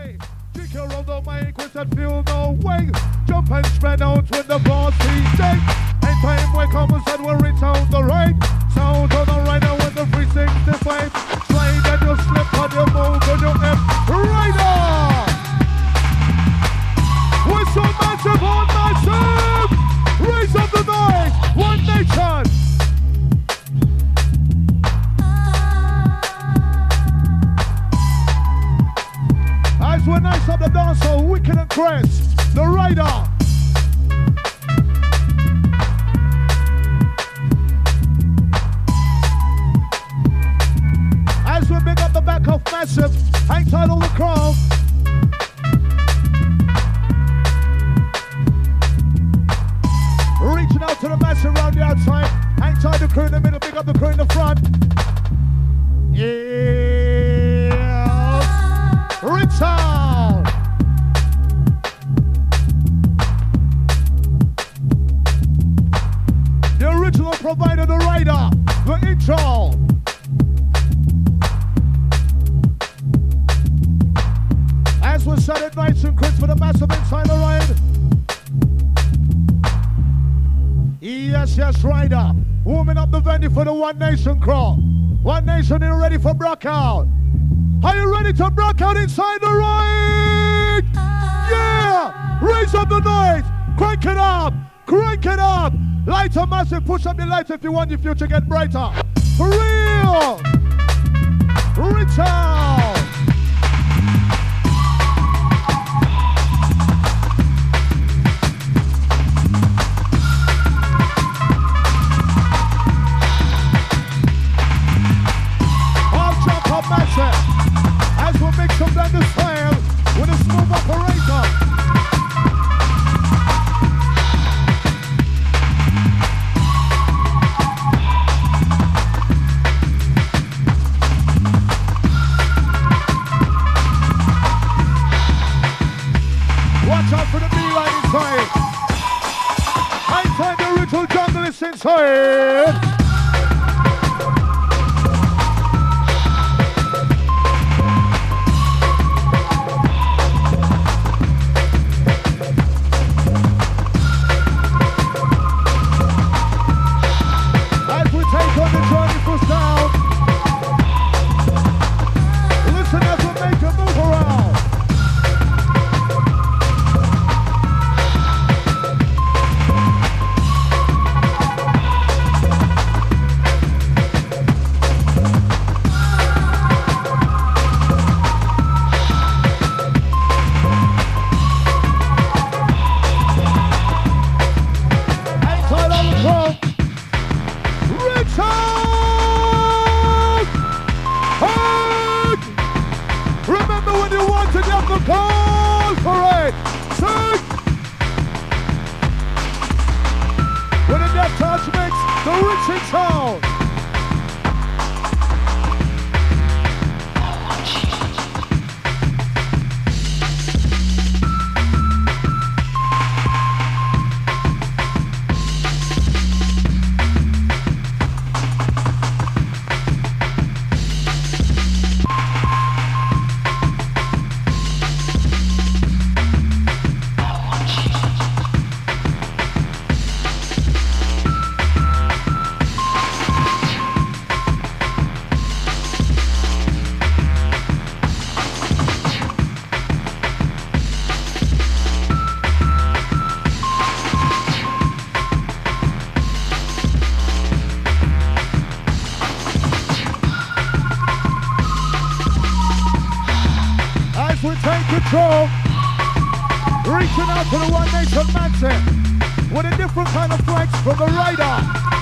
way. Kick around the mic with that feel no way. Jump and spread out with the boss DJ. And time we come and said we're in sound the right. Sound on the right and when the 365. Slide and you slip on your move on your F. Rider! We're so massive on massive! Raise up the noise! One nation! As we're nice up the dance hall, Wicked and Crest, the Rider. As we pick up the back of Massive, hang tight on the crowd. Reaching out to the Massive around the outside, hang tight the crew in the middle, pick up the crew in the front. Yeah, Richard. The original provider, the Rider, the intro. As we said it nice and crisp for the Massive inside the ride. Yes, yes, Rider. Warming up the venue for the One Nation crew. One Nation, you ready for Brockout? Are you ready to brock out inside the ride? Yeah! Raise up the noise. Crank it up. Crank it up. Lighter, Massive. Push up the lights if you want your future get brighter. For real. Richard. As we make some blender style with a smooth operator. Watch out for the B-line inside. Inside the original jungle is inside. Reaching out to the One Nation Manson with a different kind of flex from the Rider.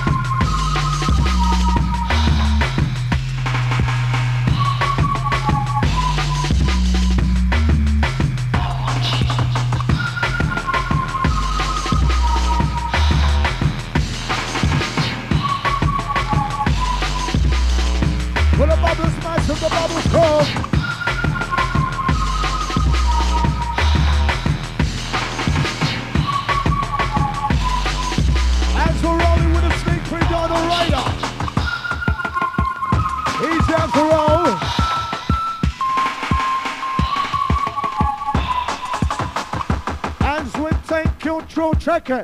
With the bubbles massive, the bubbles cold. As we're rolling with a True, check it.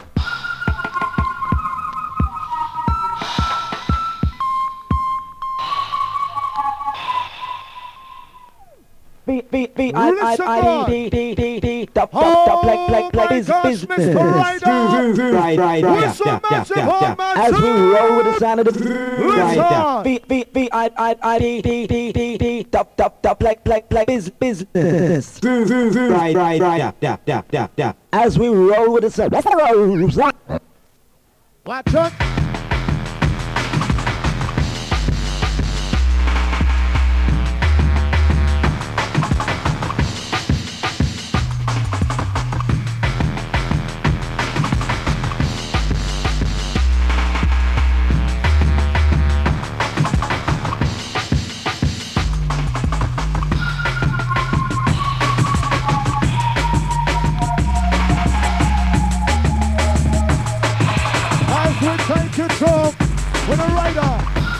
B-I-I-I-D-D-D-D Dub business. As we roll with the sound of the B-I-I-I-D-D-D-D Dub business. As we roll with the sound. Watch it. Control with a rider.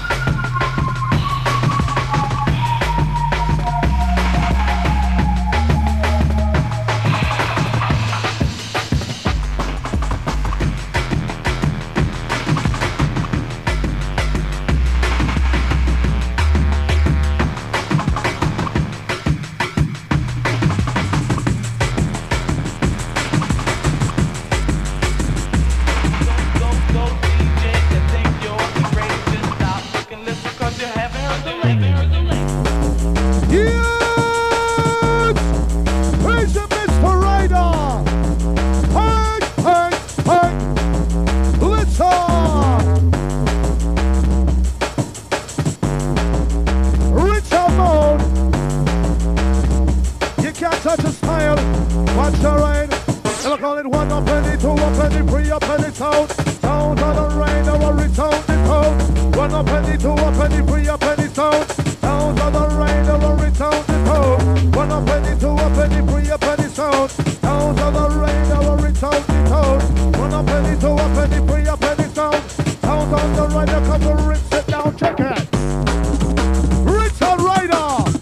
Such a style, watch the rain. They'll call it 1 a penny, 2 a penny, 3 a penny sound. Sound of the rain, our resound the sound. 1 a penny, 2 a penny, 3 a penny sound. Sound of the rain, our resound the sound. 1 a penny, 2 a penny, 3 a penny sound. Sound of the rain, our resound the sound. 1 a penny, 2 a penny, 3 a penny sound. Sound of the rain, there comes the rinse, sit down, check it. Rinse and rider.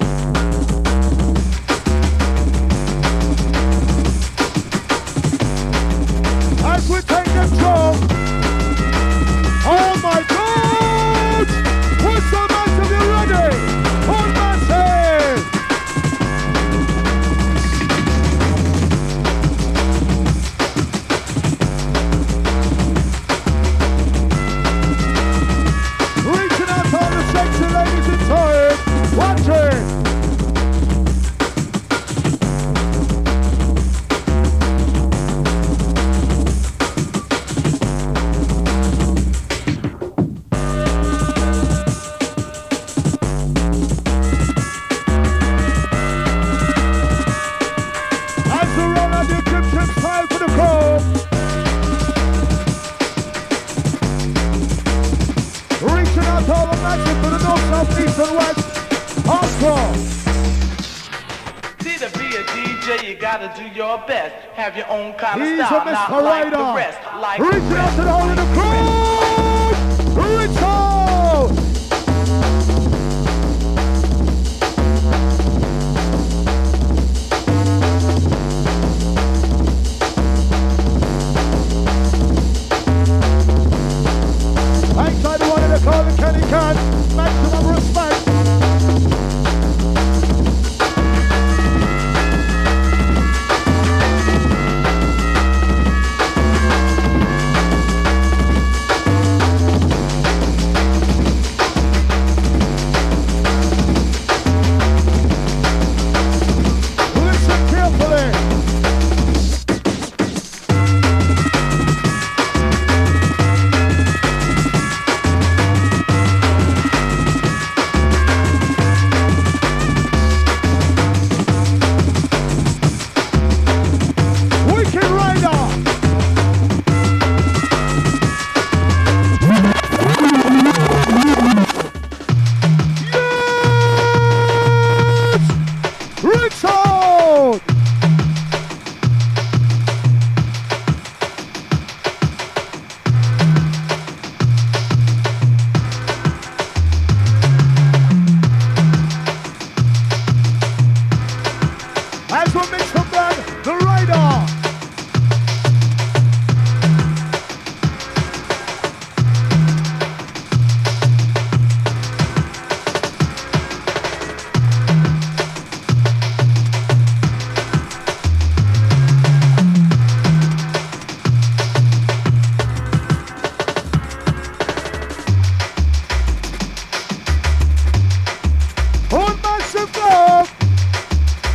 As we take control. Oh my God! What's the massive? You ready? Hold massive! Reaching out to all the sexy ladies inside. Watch it! East and West, hardcore. See, to be a DJ, you gotta do your best. Have your own kind of He's style, a not Mr. like the Rider. rest. Like Reach the out rest. to the hole in the crowd. Reach out. Outside the one in the car, the Kenny Can. Maximum respect. Listen carefully. Wicked Rider. Yes! Reach out! As we mix the band, the Rider.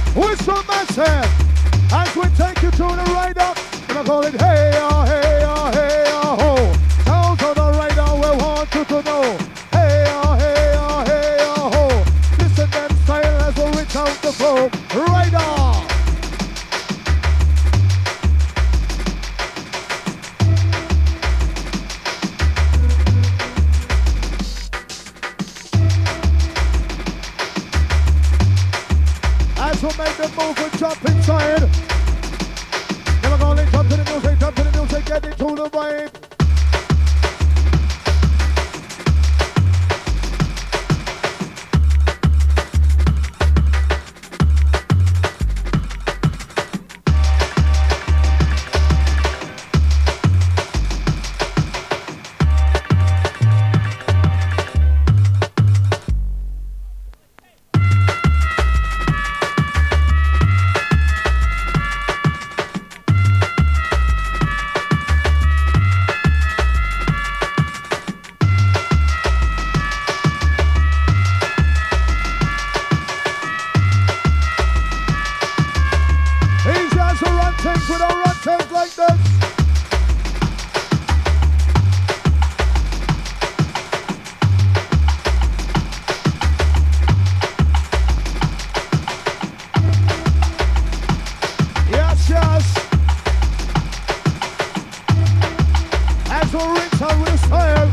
Whistle massive. As we take you to the right up, and I call it hey ya, hey ya, hey ya, ho. Down to the right up, we want you to know. Hey ya, hey ya, hey ya, ho. Listen them style as we reach out the flow. Right up. As we make the move, we jump inside. Never gonna jump to the music, get into the vibe. We don't run things like this. Yes, yes. As we reach our reserve,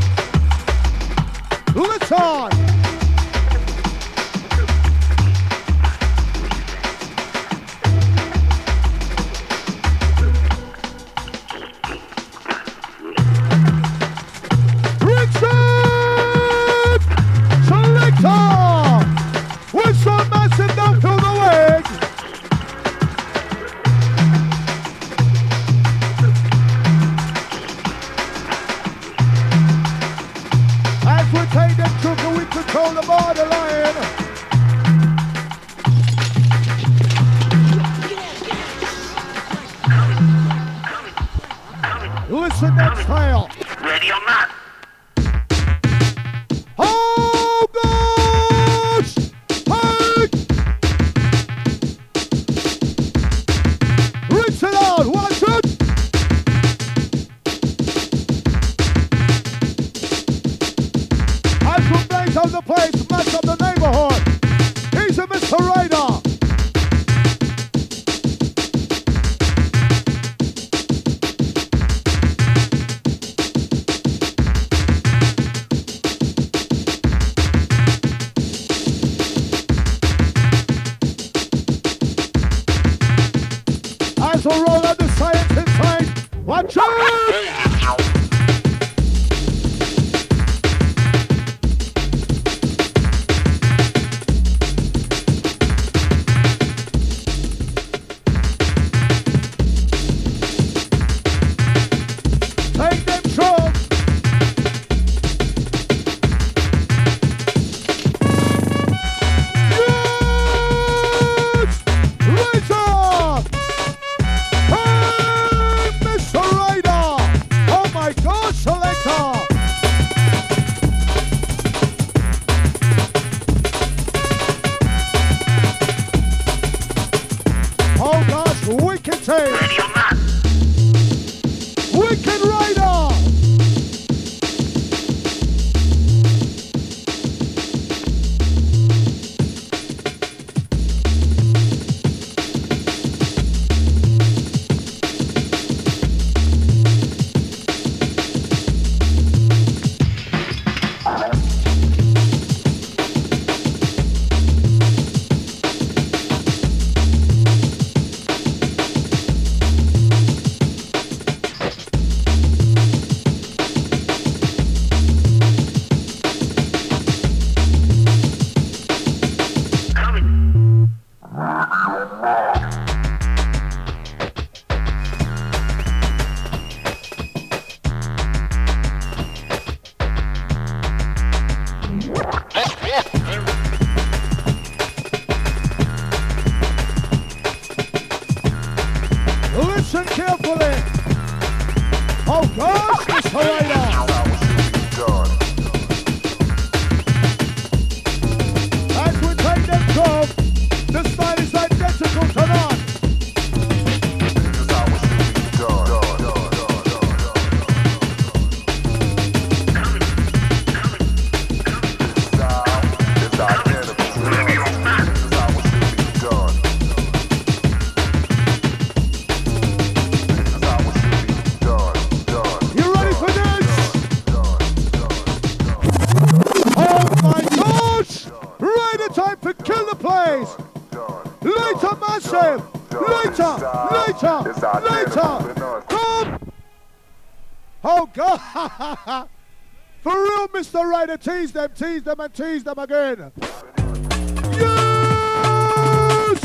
listen. Control the borderline. Listen that style. Ready or not? Oh gosh! Hey! Reach it out. Watch it. Of the place, match up the neighborhood. He's a Mr. Rider. As we roll out the science inside, watch out! Ready or not? Wicked Rider! Listen carefully. Oh gosh, Mr. Rider. As we take them drop, the style is identical time. Later. Come. Oh, God. For real, Mr. Ryder, tease them again. Yes!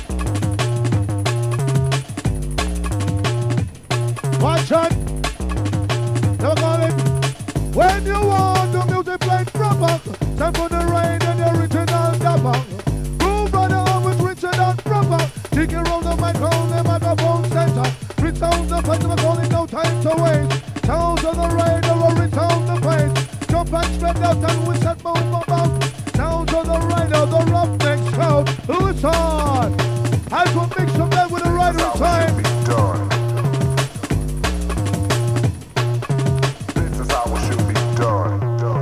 Watch out. Never call it. When you want the music played proper, time for the rain and the original dapper. Groove brother always Richard and proper. Taking around the microphone center. Return the place of a calling, no time to waste. Sounds of the rain, the return the pace. Jump and spread out and we set move about. Sounds of the rider, the roughnecks crowd. Listen, as we mix them there with the rider in time. This is how it should be done.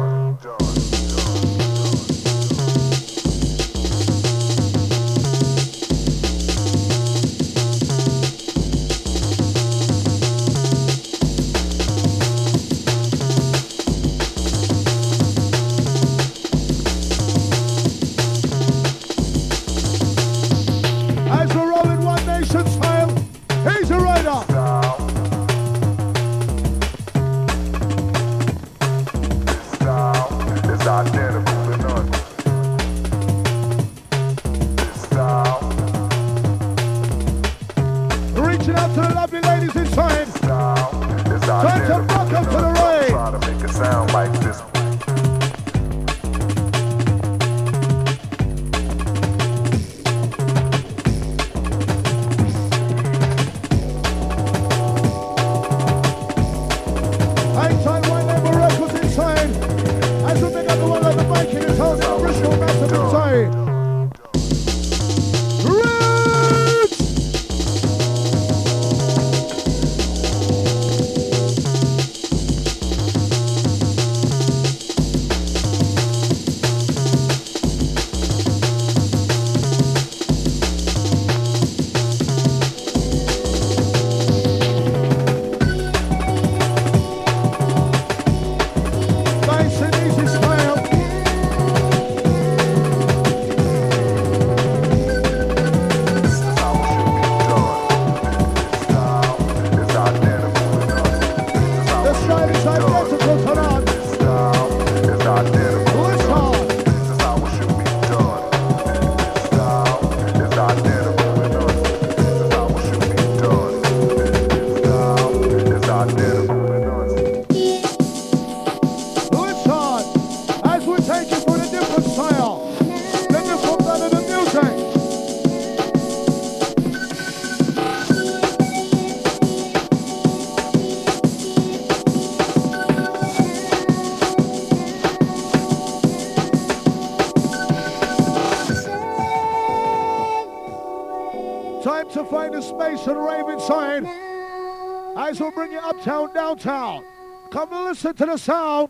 As we'll bring you uptown, downtown. Come and listen to the sound.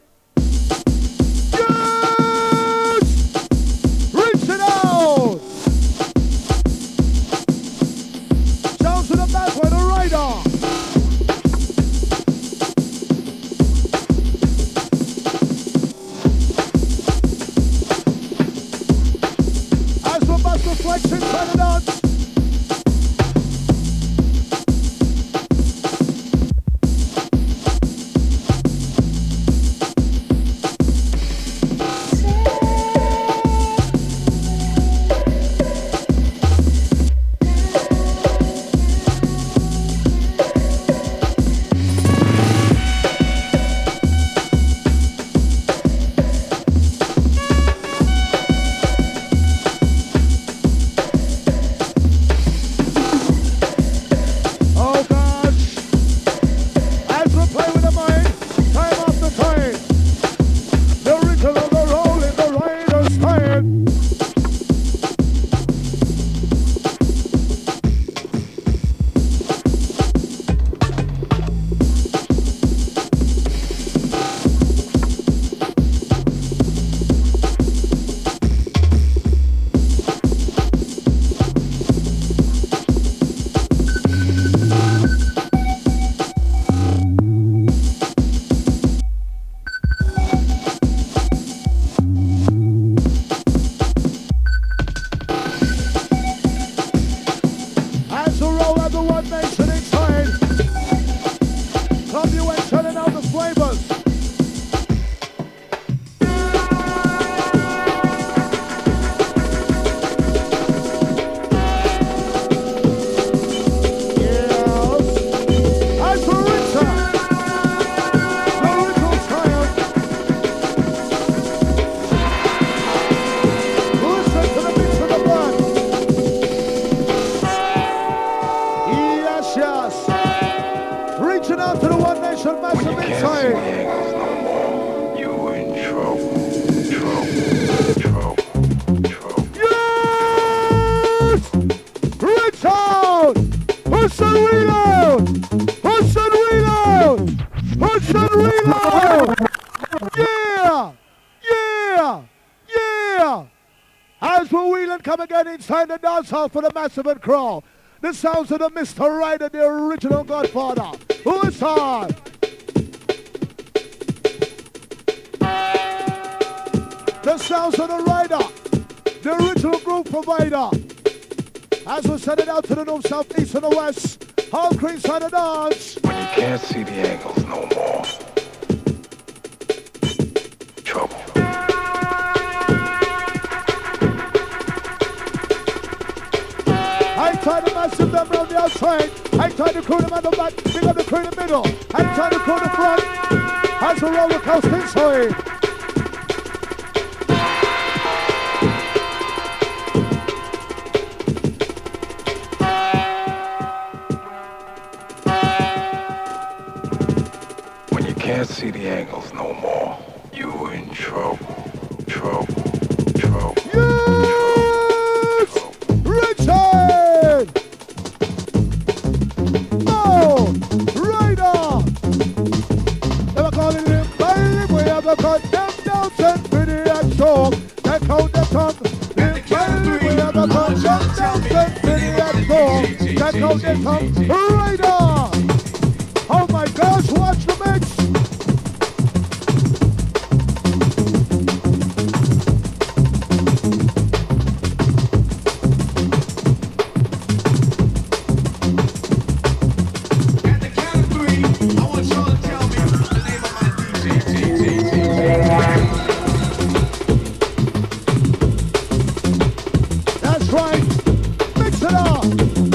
Yes! Reach it out! Sounds to the back by the rider. As we're back to flex inside the dance. Push and reload! Push and reload! Push and reload! Yeah! Yeah! Yeah! As we're wheeling, come again inside the dance hall for the massive and crawl. The sounds of the Mr. Ryder, the original Godfather. Who is hard? The sounds of the Ryder, the original group provider. As we send it out to the north, south, east, and the west. All green side of the dance. When you can't see the angles no more. Trouble. I tie the massive them around the outside. I tie the crew them at the back. Big up the crew in the middle. I tie the crew in the front. As we roll the coast inside. When you can't see the angles no more, you in trouble. Trouble. Trouble. Yes! Richard! Oh! Ryder! Never calling him baby, we ever cut them down, send pretty and strong. Check out the tongue. Him baby, we ever cut them down, send pretty and strong. Check out the tongue. Ryder! Oh my gosh, watch the mix! That's right. Mix it up.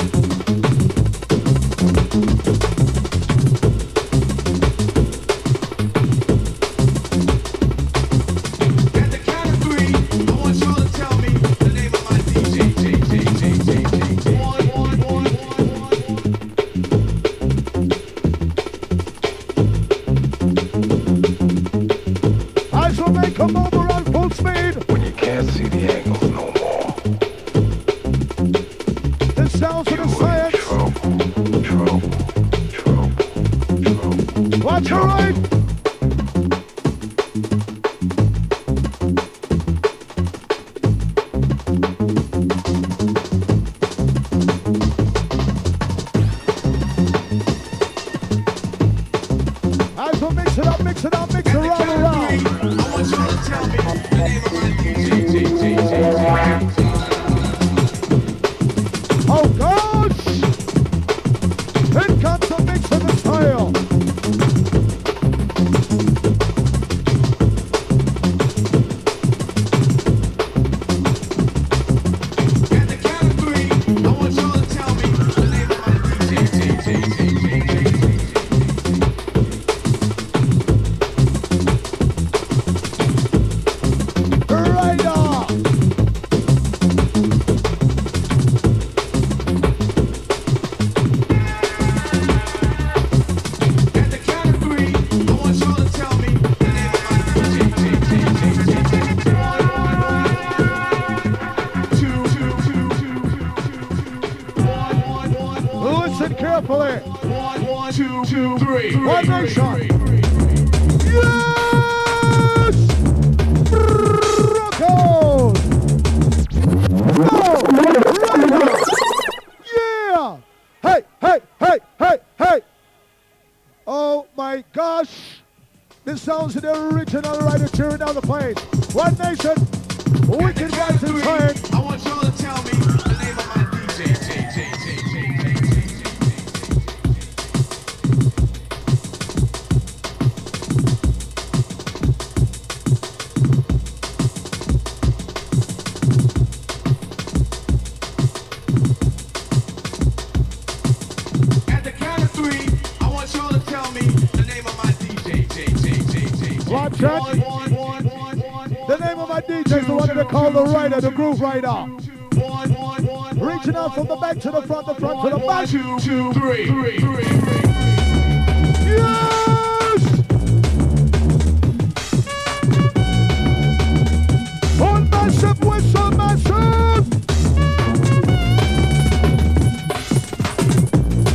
As we make a move around full speed. When you can't see the angles no more, The sounds of you the in science. trouble. Trouble. Trouble. Trouble. Watch your right. As we mix it up, mix it up, mix it around. Oh gosh! Here comes the mix of the style. Ryder! Listen carefully. One, two, three. One nation. Yes! Broncos! Go! Ryder! Yeah! Hey, hey, hey, hey, hey! Oh my gosh! This sounds of the original Ryder cheering down the plane. One nation, wicked guys inside. I want y'all to tell me the name of my DJ. At the count of three, I want y'all to tell me the name of my DJ. Watch that. The name of my DJ is the one that call the Ryder, the Groove Ryder. Reaching out from the back to the front to the back. 1, 2, 3. Yes! One massive whistle, massive!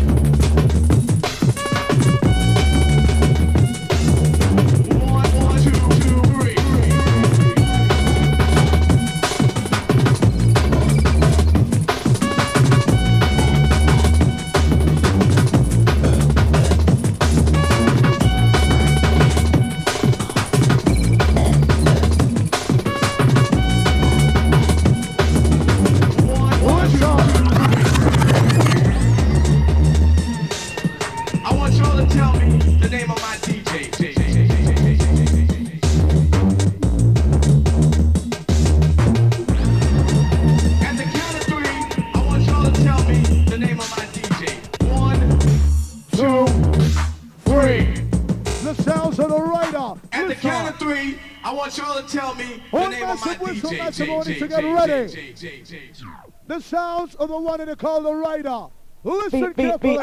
I want y'all to tell me the Hold name of my massive whistle, DJ. massive audience to get ready. The sounds of the one in the call the rider. Listen carefully.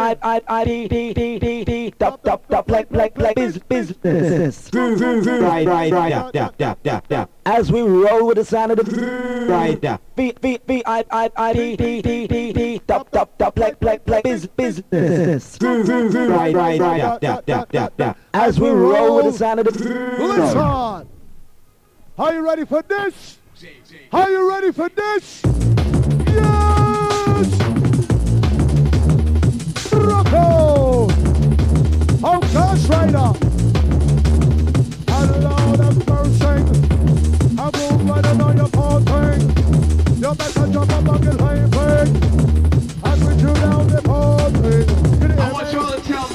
Business. Right. As we roll with the sound of the right. Business. Right. As we roll with the sound of the Listen. Are you ready for this? Are you ready for this? Yes! Rocco! Oh, Ghost Rider! And Lord have mercy! I move right on your party! You better jump up on your high thing! And we do down the party! I want y'all to tell me.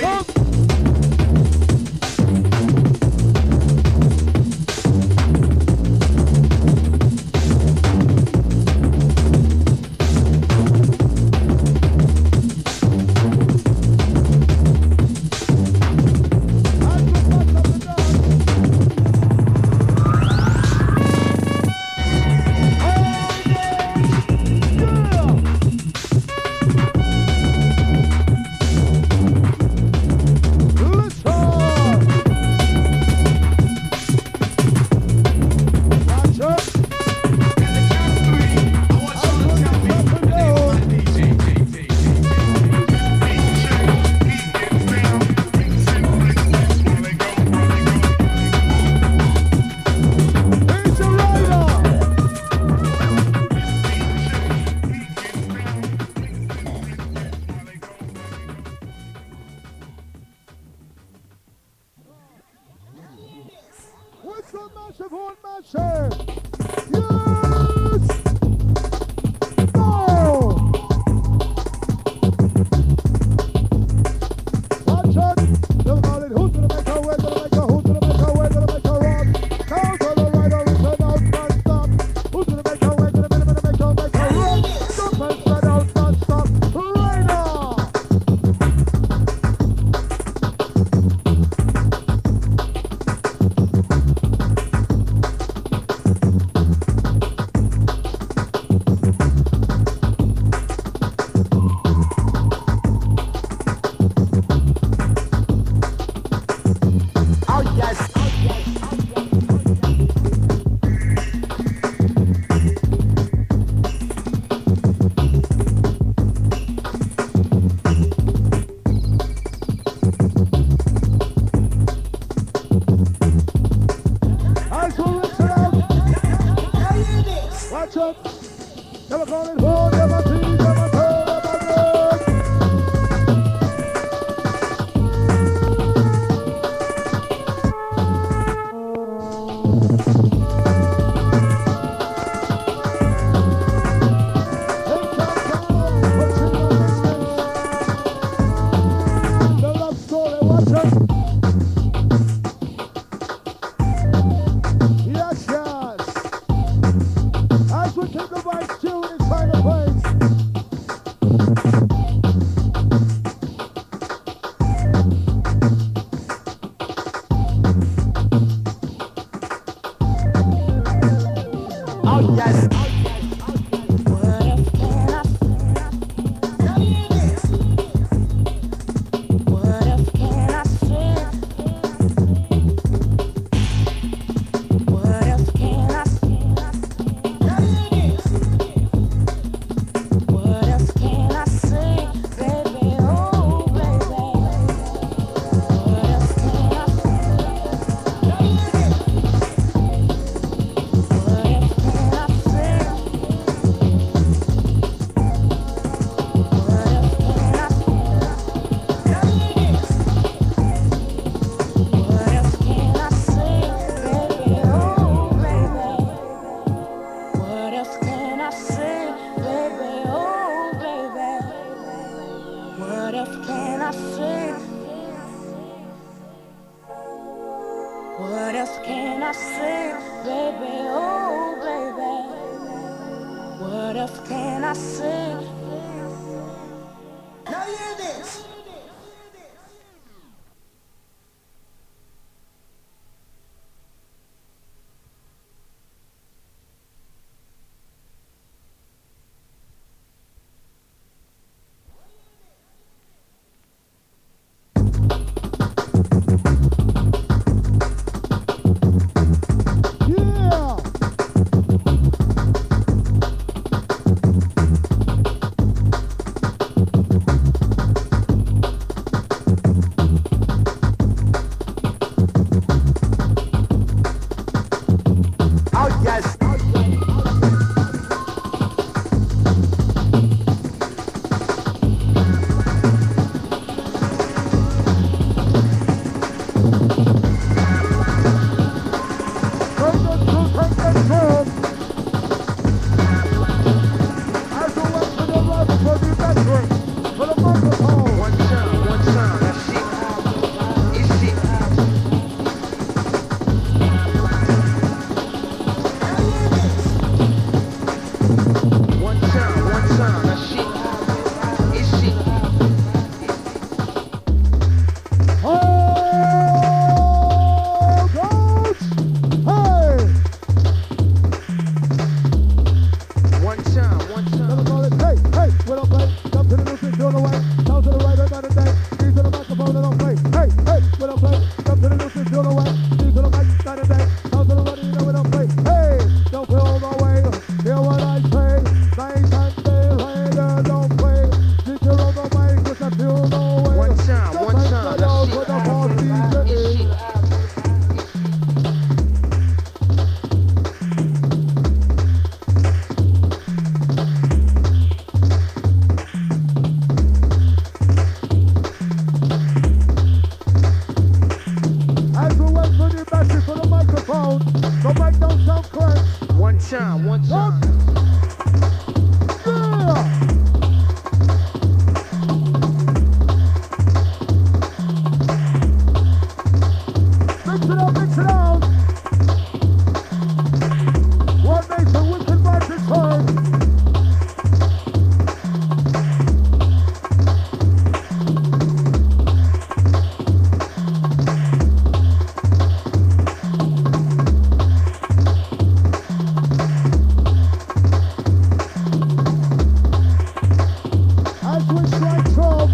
switch right from.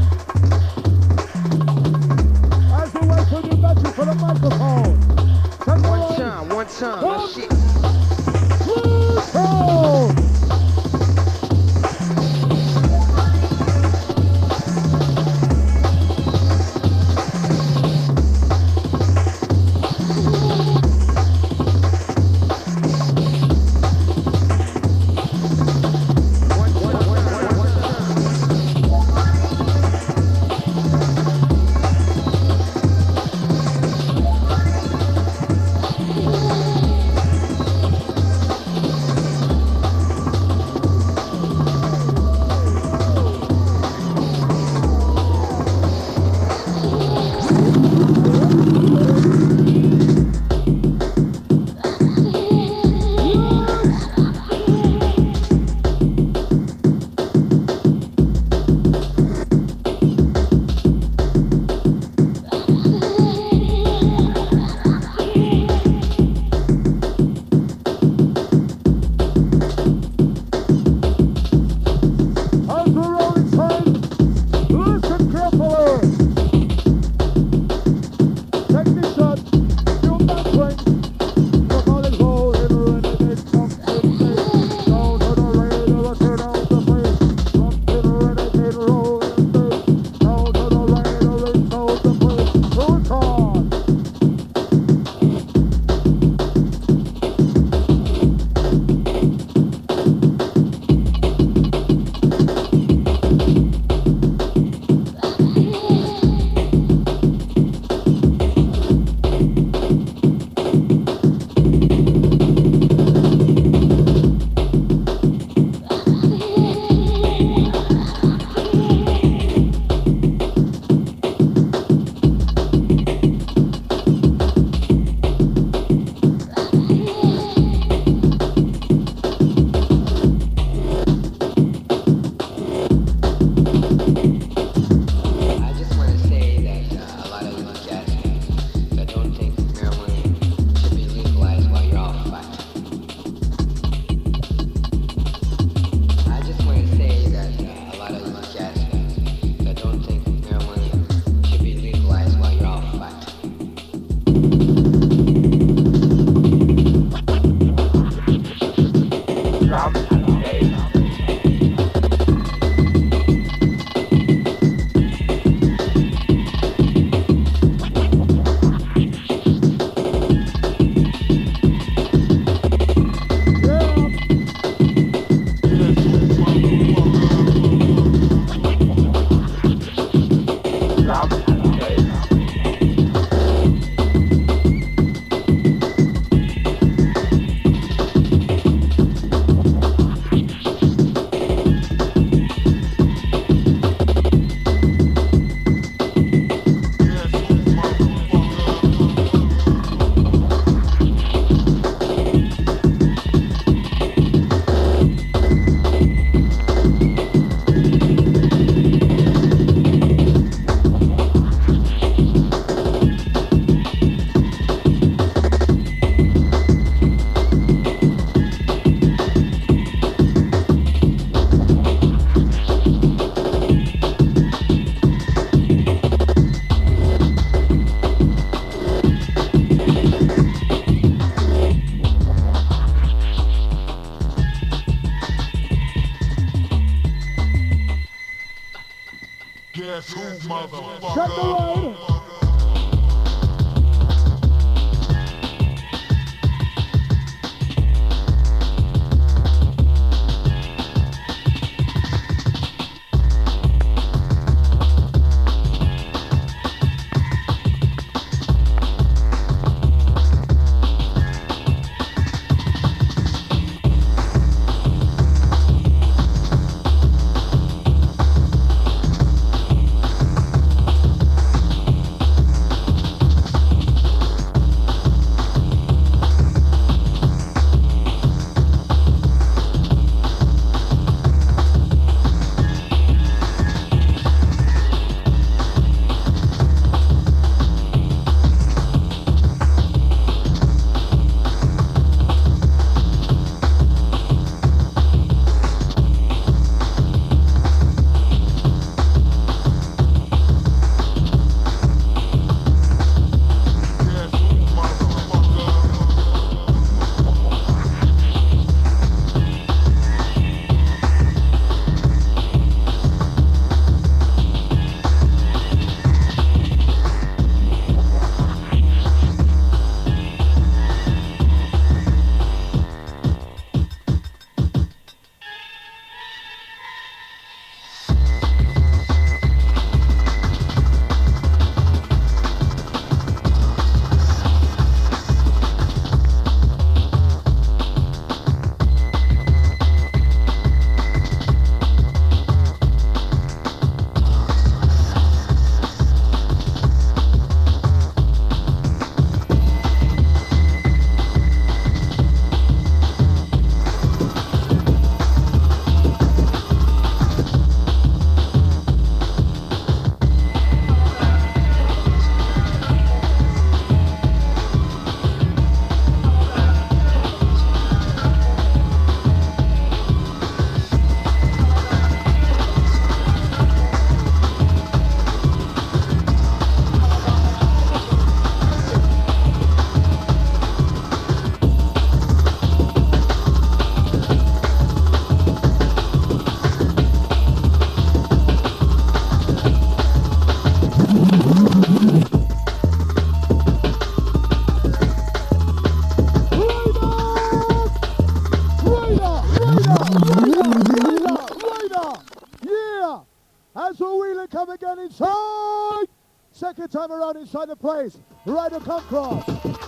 As we wait for the battery for the microphone. One time, my shit. Guess who, motherfucker? Shut the road. again inside. Second time around inside the place. Ryder come cross.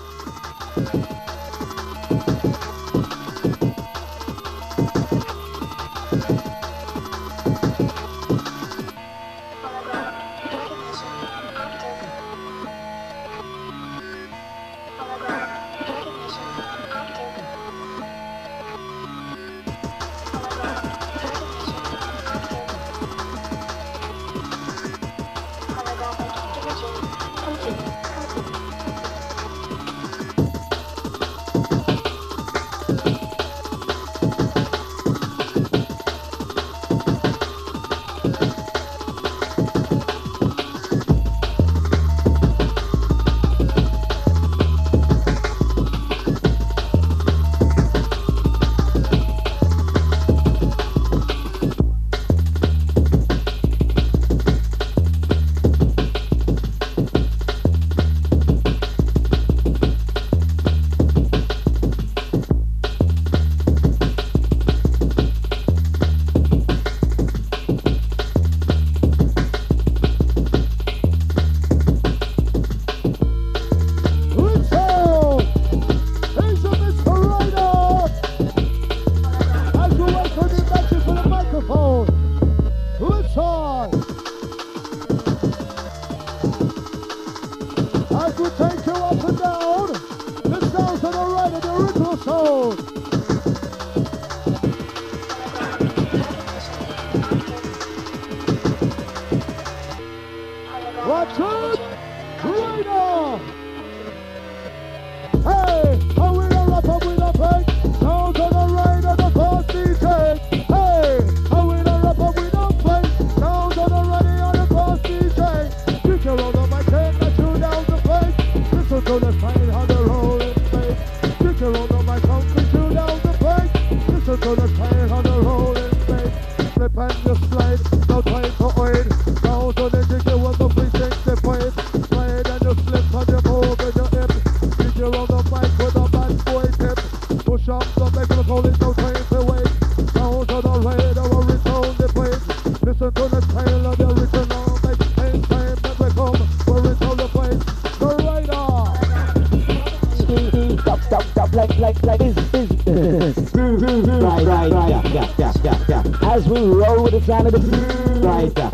As we roll with the sound of the rider,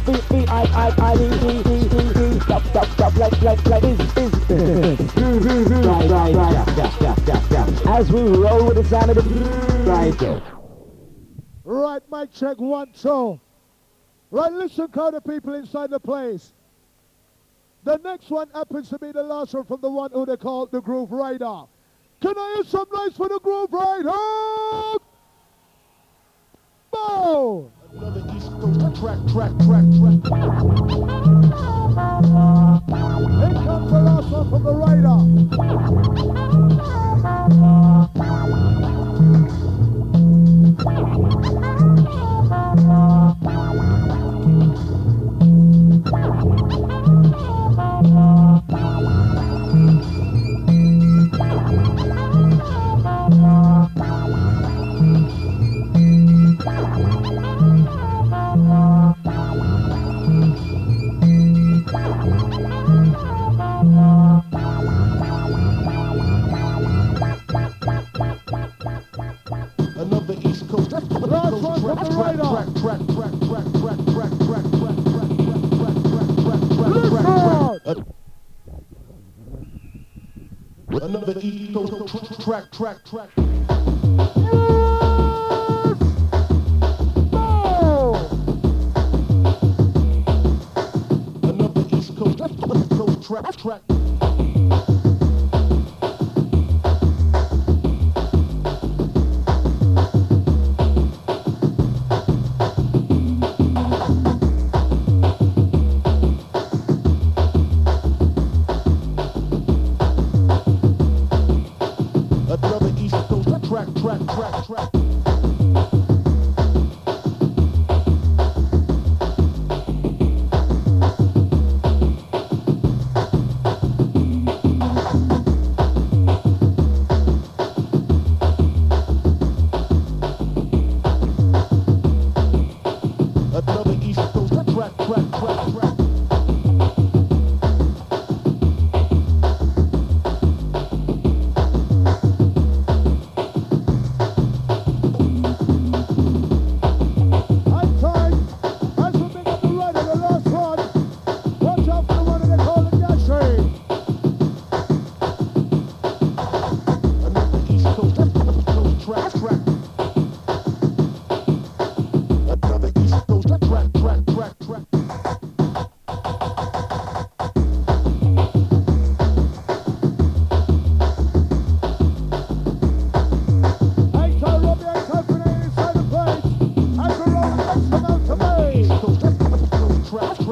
B-I-I-I-D-E-E-E-E, stop, like as we roll with the sound of the rider. Right, mic check 1, 2. Right, listen, crowd of people inside the place. The next one happens to be the last one from the one who they call the Groove Rider. Can I hear some noise for the Groove Rider? Bow! Another East Coast track. Here comes the last one from the Rider. Another East Coast last one from the Rider. Another East Coast track. Another East Coast track.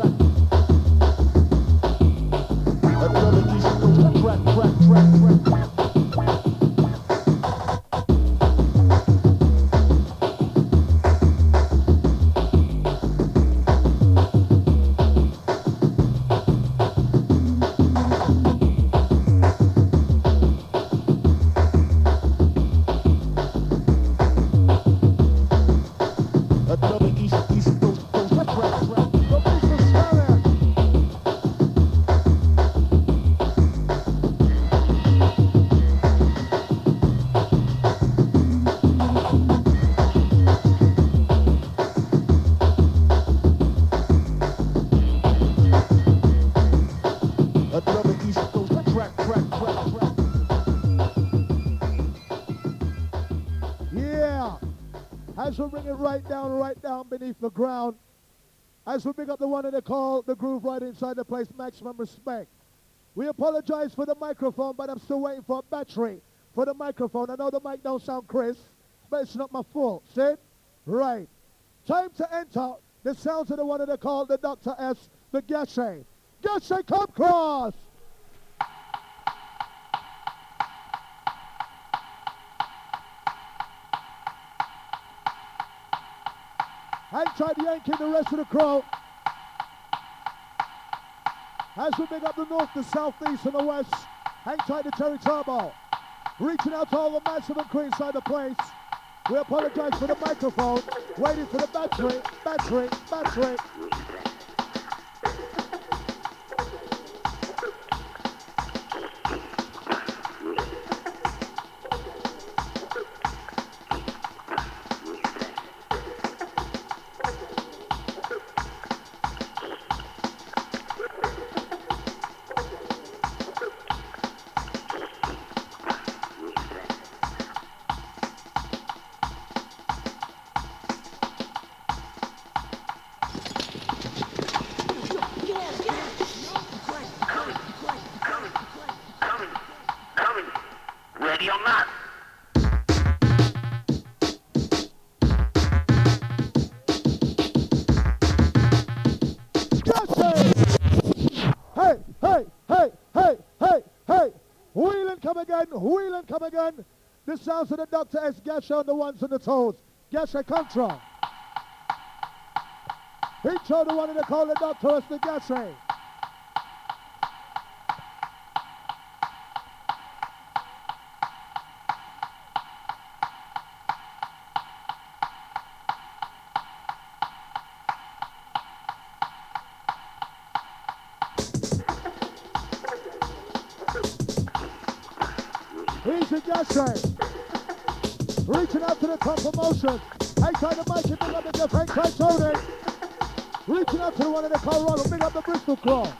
As we bring it right down beneath the ground. As we pick up the one that they call the groove right inside the place, maximum respect. We apologize for the microphone, but I'm still waiting for a battery for the microphone. I know the mic don't sound crisp, but it's not my fault. See? Right. Time to enter the sounds of the one that they call the Dr. S, the Gashay. Gashay, come cross! Hang tight the Yankee, the rest of the crew. As we pick up the north, the south, the east, and the west, hang tight the Terry Turbo. Reaching out to all the massive and queen inside the place. We apologize for the microphone. Waiting for the battery. Come again. The sounds of the Dr. S. Gashay on the ones and the toes. Gashay Contra. He told the one and they call the Dr. S. the Gashay. Reaching out to the top of motion. Hang tight the mic and big up the Jeff. Hang tight Tony. Reaching out to the one in the Colorado. Big up the Bristol Claw.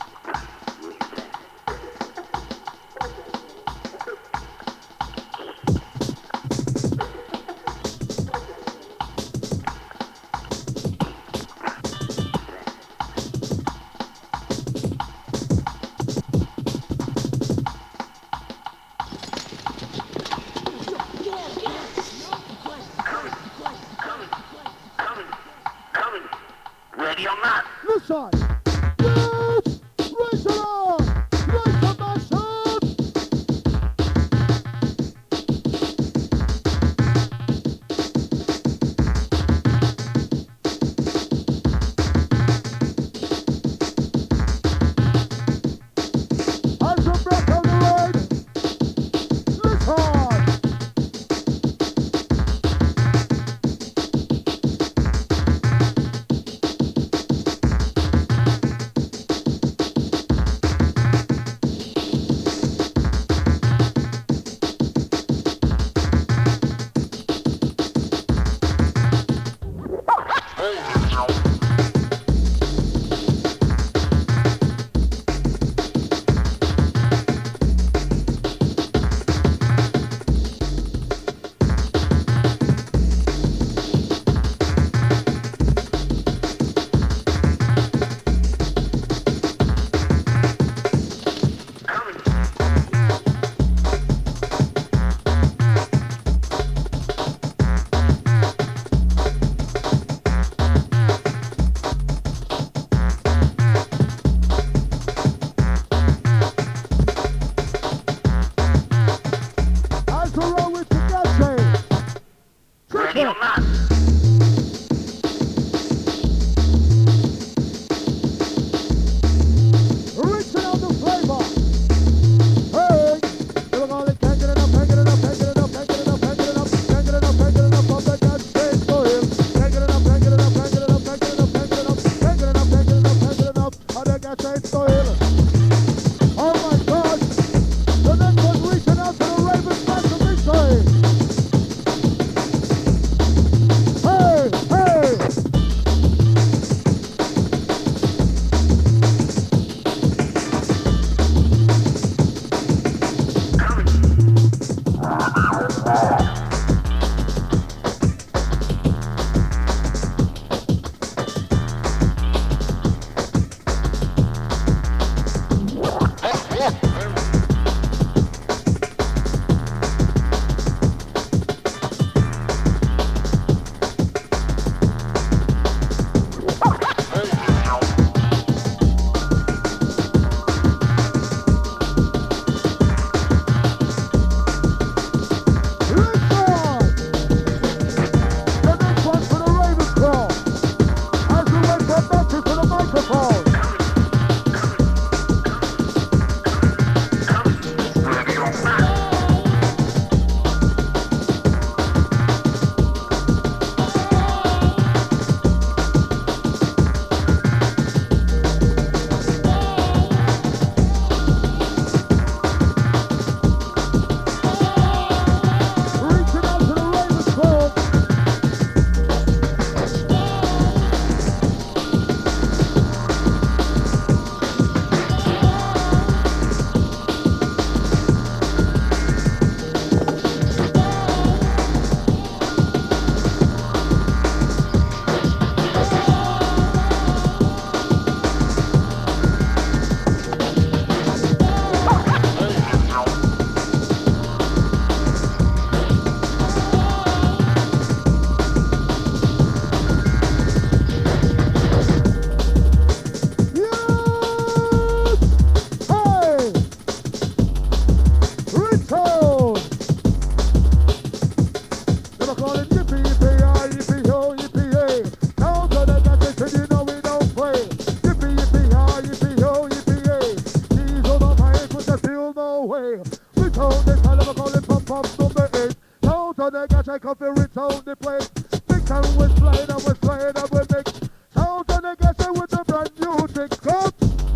take off every town the place. Big time we're flying and we're flying and we're mix. Sound and the gas with the brand new thing. Come!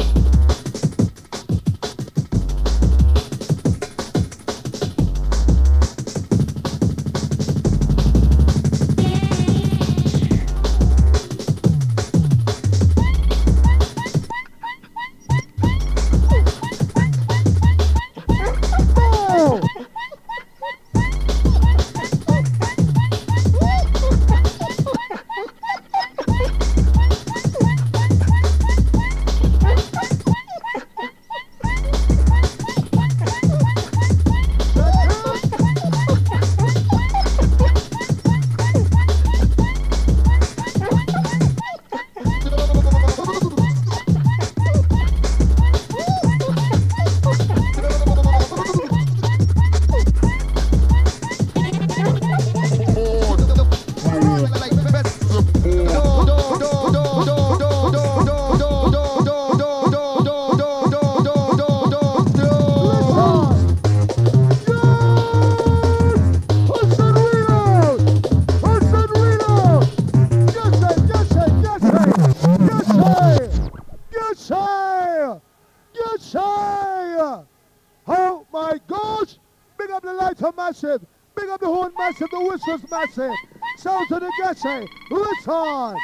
Oh my gosh! Big up the lighter massive. Big up the horn massive. The whistles massive. Sound to the Geshe. Listen.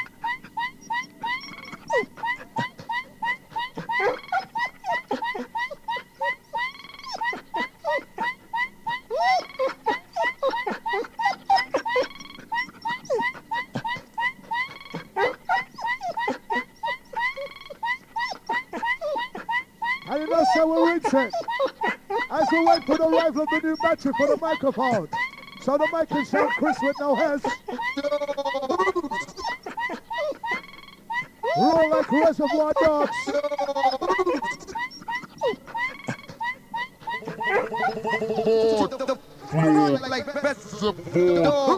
And you know, so we're reaching. As we wait for the arrival of the new battery for the microphone. So the mic can sound crisp with no hairs. Roll like Reservoir Dogs. Like